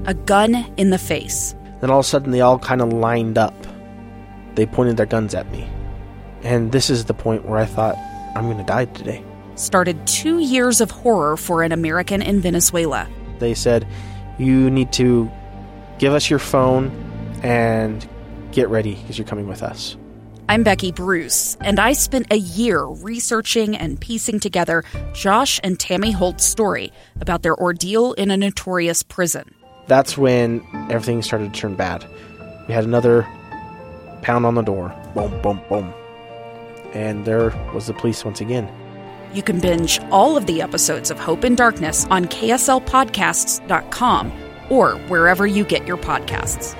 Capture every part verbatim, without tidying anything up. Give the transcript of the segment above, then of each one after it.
a gun in the face. Then all of a sudden they all kind of lined up. They pointed their guns at me. And this is the point where I thought, I'm going to die today. Started two years of horror for an American in Venezuela. They said, you need to give us your phone and get ready because you're coming with us. I'm Becky Bruce, and I spent a year researching and piecing together Josh and Tammy Holt's story about their ordeal in a notorious prison. That's when everything started to turn bad. We had another pound on the door. Boom, boom, boom. And there was the police once again. You can binge all of the episodes of Hope in Darkness on K S L podcasts dot com or wherever you get your podcasts.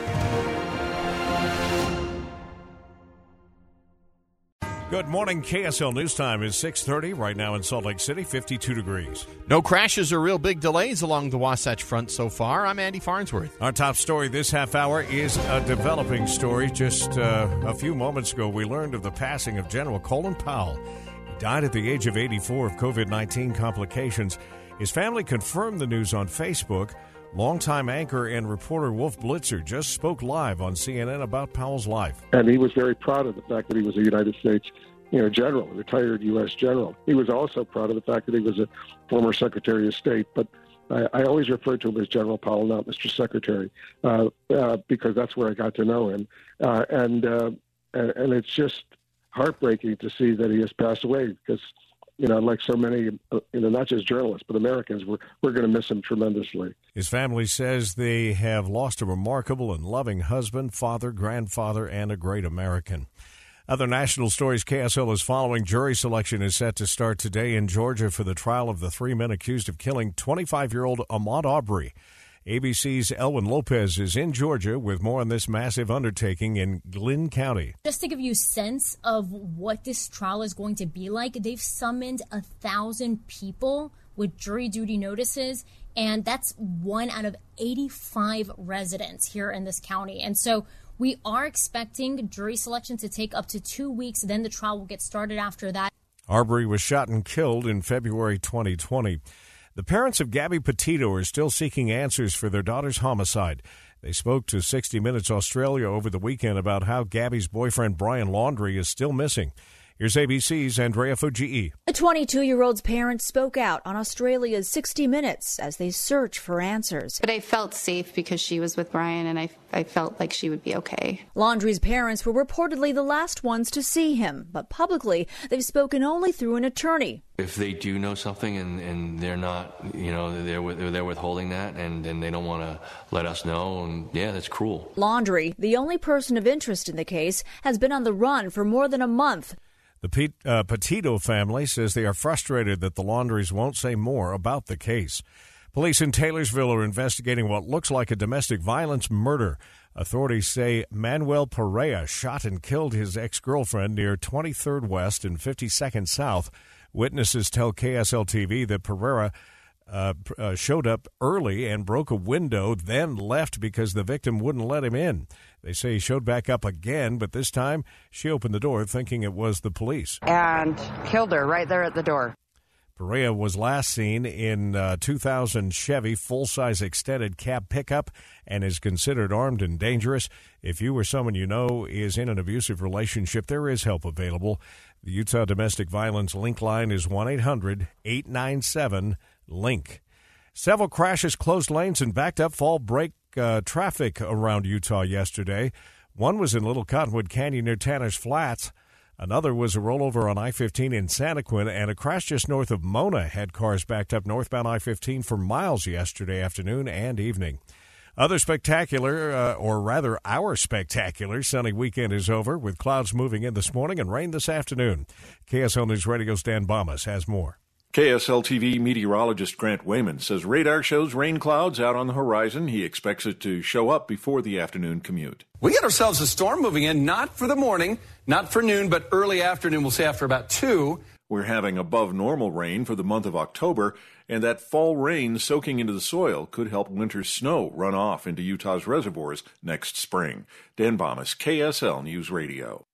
Good morning. K S L News Time is six thirty. Right now in Salt Lake City, fifty-two degrees. No crashes or real big delays along the Wasatch Front so far. I'm Andy Farnsworth. Our top story this half hour is a developing story. Just uh, a few moments ago, we learned of the passing of General Colin Powell. He died at the age of eighty-four of COVID nineteen complications. His family confirmed the news on Facebook. Longtime anchor and reporter Wolf Blitzer just spoke live on C N N about Powell's life. And he was very proud of the fact that he was a United States, you know, general, a retired U S general. He was also proud of the fact that he was a former Secretary of State. But I, I always refer to him as General Powell, not Mister Secretary, uh, uh, because that's where I got to know him. Uh, and, uh, and and it's just heartbreaking to see that he has passed away because, you know, like so many, you know, not just journalists, but Americans, we're, we're going to miss him tremendously. His family says they have lost a remarkable and loving husband, father, grandfather, and a great American. Other national stories K S L is following. Jury selection is set to start today in Georgia for the trial of the three men accused of killing twenty-five-year-old Ahmaud Arbery. A B C's Elwin Lopez is in Georgia with more on this massive undertaking in Glynn County. Just to give you a sense of what this trial is going to be like, they've summoned a thousand people with jury duty notices, and that's one out of eighty-five residents here in this county. And so we are expecting jury selection to take up to two weeks. Then the trial will get started after that. Arbery was shot and killed in February twenty twenty. The parents of Gabby Petito are still seeking answers for their daughter's homicide. They spoke to sixty minutes Australia over the weekend about how Gabby's boyfriend Brian Laundrie is still missing. Here's A B C's Andrea Fujii. The twenty-two-year-old's parents spoke out on Australia's sixty minutes as they search for answers. But I felt safe because she was with Brian, and I, I felt like she would be okay. Laundrie's parents were reportedly the last ones to see him, but publicly they've spoken only through an attorney. If they do know something and, and they're not, you know, they're, they're withholding that and, and they don't want to let us know, and yeah, that's cruel. Laundrie, the only person of interest in the case, has been on the run for more than a month. The Pete, uh, Petito family says they are frustrated that the Laundries won't say more about the case. Police in Taylorsville are investigating what looks like a domestic violence murder. Authorities say Manuel Perea shot and killed his ex-girlfriend near twenty-third West and fifty-second South. Witnesses tell K S L T V that Perea uh, uh, showed up early and broke a window, then left because the victim wouldn't let him in. They say he showed back up again, but this time she opened the door thinking it was the police. And killed her right there at the door. Perea was last seen in uh, two thousand Chevy full-size extended cab pickup and is considered armed and dangerous. If you or someone you know is in an abusive relationship, there is help available. The Utah Domestic Violence Link line is one eight hundred eight nine seven link. Several crashes, closed lanes, and backed up fall break uh, traffic around Utah yesterday. One was in Little Cottonwood Canyon near Tanner's Flats. Another was a rollover on I fifteen in Santaquin, and a crash just north of Mona had cars backed up northbound I fifteen for miles yesterday afternoon and evening. Other spectacular, uh, or rather our spectacular, sunny weekend is over with clouds moving in this morning and rain this afternoon. K S L News Radio's Dan Bomas has more. K S L T V meteorologist Grant Wayman says radar shows rain clouds out on the horizon. He expects it to show up before the afternoon commute. We got ourselves a storm moving in, not for the morning, not for noon, but early afternoon. We'll say after about two. We're having above normal rain for the month of October, and that fall rain soaking into the soil could help winter snow run off into Utah's reservoirs next spring. Dan Bomas, K S L News Radio.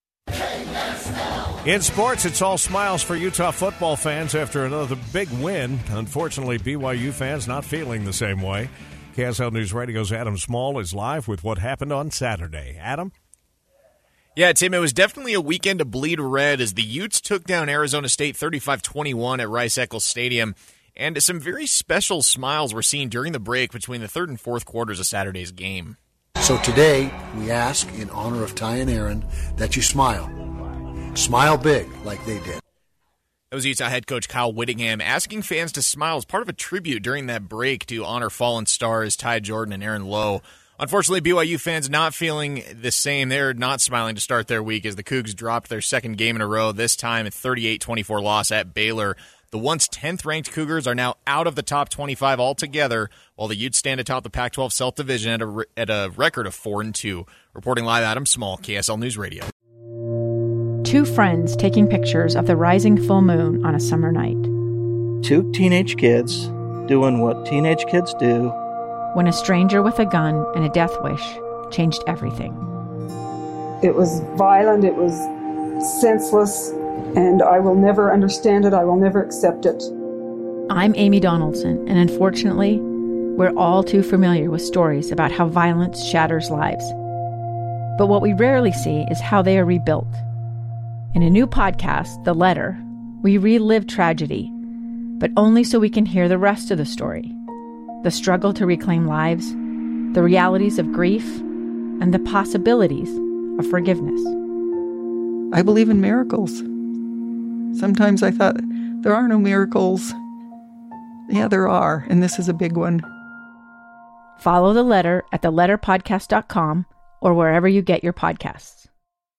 In sports, it's all smiles for Utah football fans after another big win. Unfortunately, B Y U fans not feeling the same way. K S L News Radio's Adam Small is live with what happened on Saturday. Adam? Yeah, Tim, it was definitely a weekend to bleed red as the Utes took down Arizona State thirty-five twenty-one at Rice-Eccles Stadium. And some very special smiles were seen during the break between the third and fourth quarters of Saturday's game. So today, we ask, in honor of Ty and Aaron, that you smile. Smile big, like they did. That was Utah head coach Kyle Whittingham asking fans to smile as part of a tribute during that break to honor fallen stars Ty Jordan and Aaron Lowe. Unfortunately, B Y U fans not feeling the same. They're not smiling to start their week as the Cougs dropped their second game in a row, this time a thirty-eight twenty-four loss at Baylor. The once tenth-ranked Cougars are now out of the top twenty-five altogether, while the Utes stand atop the Pac twelve South Division at a, at a record of four and two. Reporting live, Adam Small, K S L News Radio. Two friends taking pictures of the rising full moon on a summer night. Two teenage kids doing what teenage kids do. When a stranger with a gun and a death wish changed everything. It was violent, it was senseless, and I will never understand it, I will never accept it. I'm Amy Donaldson, and unfortunately, we're all too familiar with stories about how violence shatters lives. But what we rarely see is how they are rebuilt. In a new podcast, The Letter, we relive tragedy, but only so we can hear the rest of the story. The struggle to reclaim lives, the realities of grief, and the possibilities of forgiveness. I believe in miracles. Sometimes I thought, there are no miracles. Yeah, there are, and this is a big one. Follow The Letter at the letter podcast dot com or wherever you get your podcasts.